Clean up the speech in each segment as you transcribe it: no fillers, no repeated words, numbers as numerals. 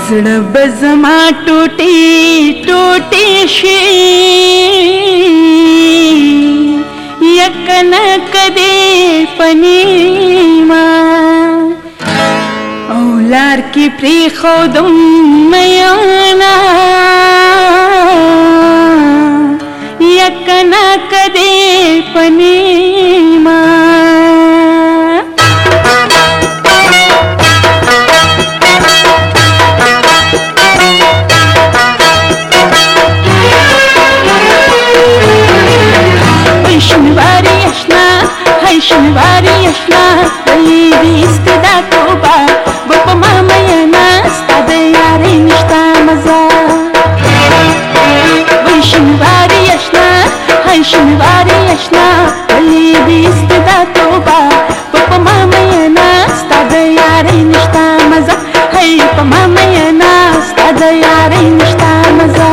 زړه به زما ټوټې ټوټې شي یکنک دې په نیمه او لار کې پرېښودم میانه یکنک دې په نیمه شنواری اشنا ولی بیست دا توبا گپ ما مینا ستا د یاری نشتا مزا وی شنواری اشنا های شنواری اشنا ولی بیست دا توبا گپ ما مینا ستا د یاری نشتا مزا های په ما مینا ستا د یاری نشتا مزا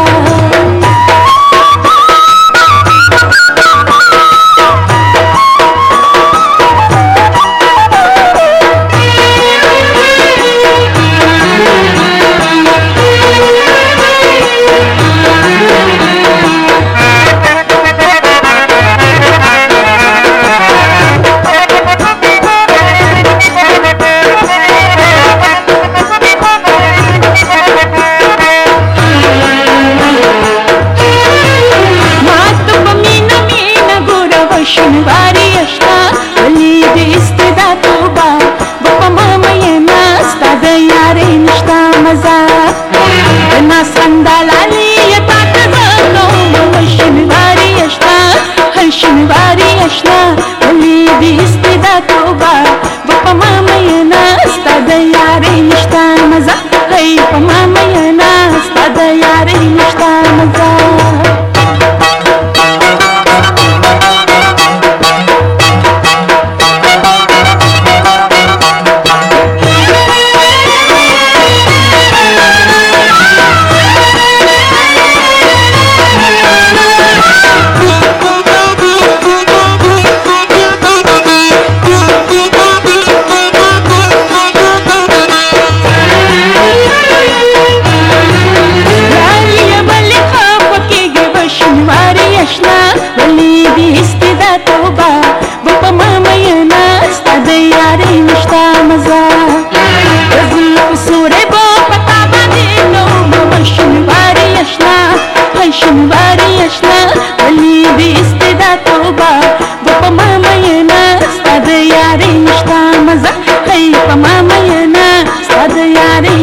شنواری اشنا ولی بیست دا توبا گپ ما مینا ستا د یاری نشتا مزا ناس خندالالی تا تزانو شنواری اشنا های شنواری اشنا ولی بیست دا توبا گپ ما مینا ستا د یاری نشتا مزا های په ما مینا ستا د یاری نشتا مزا شنواری اشنا ولی بیست دا توبا گپ ما مینا ستا د یاری نشتا مزا های په ما مینا ستا د یاری